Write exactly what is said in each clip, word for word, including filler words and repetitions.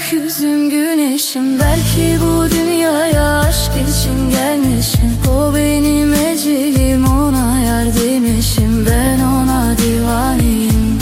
gökyüzüm güneşim. Belki bu dünyaya aşk için gelmişim. O benim ecelim, ona yar demişim. Ben ona divaneyim.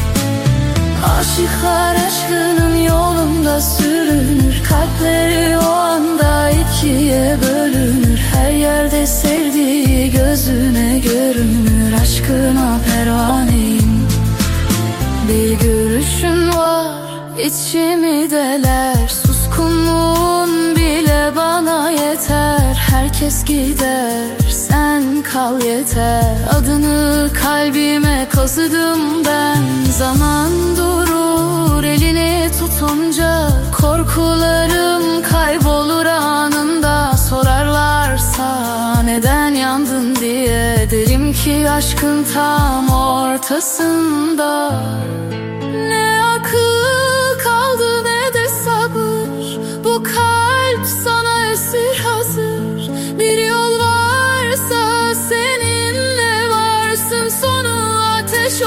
Aşıklar aşkının yolunda sürünür. Kalpleri o anda ikiye bölünür. Her yerde sevdiği gözüne görünür. Aşkına pervaneyim. Bir görüşün var, içimi deler. Suskunluğun bile bana yeter. Herkes gider, sen kal yeter. Adını kalbime kazıdım ben. Zaman durur elini tutunca. Korkularım kaybolur anında. Sorarlarsa neden yandın diye, derim ki aşkın tam ortasında. Ne akıl kaldı ne de sabır. Bu kalp sana esir hazır. Bir yol varsa seninle varsın, sonu ateş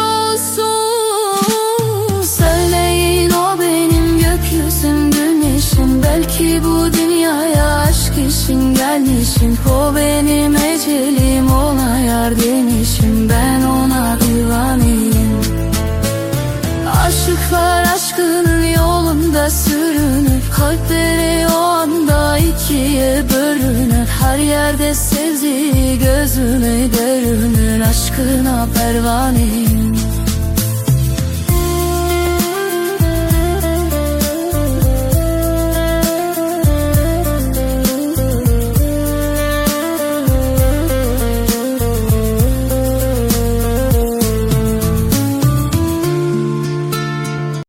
olsun. Söyleyin o benim gökyüzüm güneşim. Belki bu dünyaya aşk için gelmişim. O benim ecelim, ona yar demişim. Ben ona divaneyim. Aşıklar aşkının yolunda sürünür. Kalpleri o anda ikiye bölünür. Her yerde sevdiği gözüne görünür. Aşkına pervaneyim.